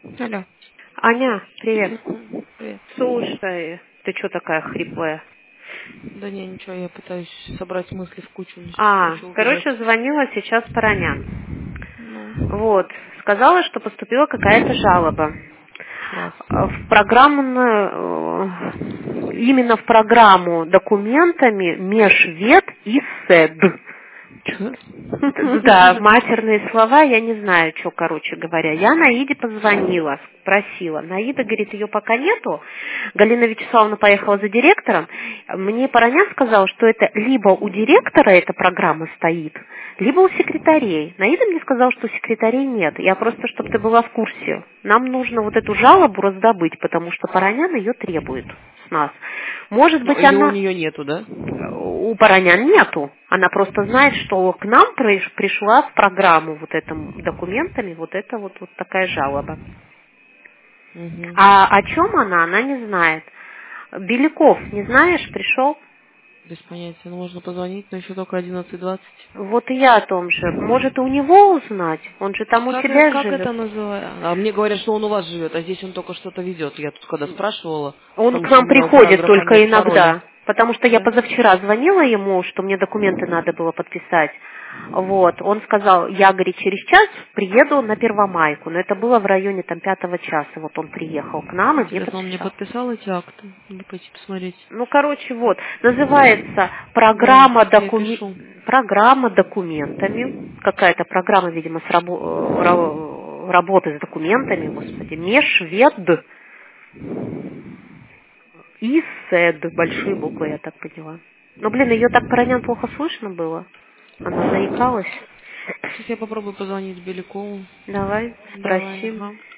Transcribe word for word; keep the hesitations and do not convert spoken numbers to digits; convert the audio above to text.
Алло. Аня, привет. Привет. Слушай, ты что такая хриплая? Да не, ничего, я пытаюсь собрать мысли в кучу. Мне сейчас А, хочу убежать. короче, звонила сейчас Паранян. Ну, Вот, сказала, что поступила какая-то жалоба. класс. В программную, э, именно в программу документами межвед и СЭД. Чё? Да, матерные слова, я не знаю, что, короче говоря. Я Наиде позвонила, спросила. Наида говорит, ее пока нету. Галина Вячеславовна поехала за директором. Мне Паранян сказал, что это либо у директора эта программа стоит, либо у секретарей. Наида мне сказала, что у секретарей нет. Я просто, чтобы ты была в курсе. Нам нужно вот эту жалобу раздобыть, потому что Паранян ее требует с нас. Может Ну, быть, ее у она... нее нету, да? У Паранян нету. Она просто знает, что к нам приш- пришла в программу вот этим документами вот это вот, вот такая жалоба. Угу. А о чем она, она не знает. Беляков, не знаешь, пришел? Без понятия. Ну, можно позвонить, но еще только одиннадцать двадцать. Вот и я о том же. Может, у него узнать? Он же там у Как, э- себя как живет. это называется? А мне говорят, что он у вас живет, а здесь он только что-то везет. Я тут когда спрашивала, Он потому к что у нам меня у приходит параграфа только нет пароля. иногда, потому что я Да? позавчера звонила ему, что мне документы надо было подписать. Вот, он сказал, я, говорит, через час приеду на Первомайку, но это было в районе там пятого часа, вот он приехал к нам и мне Интересно, он мне подписал. подписал эти акты? Надо пойти посмотреть. Ну, короче, вот, называется Да, программа, я докуме... пишу. программа документами, какая-то программа, видимо, с рабо... э, ра- работы с документами, господи, межвед и СЭД, большие буквы, я так поняла. Ну, блин, ее так Паранян плохо слышно было. Она заикалась. Сейчас я попробую позвонить Белякову. Давай, Давай, спросим. ага.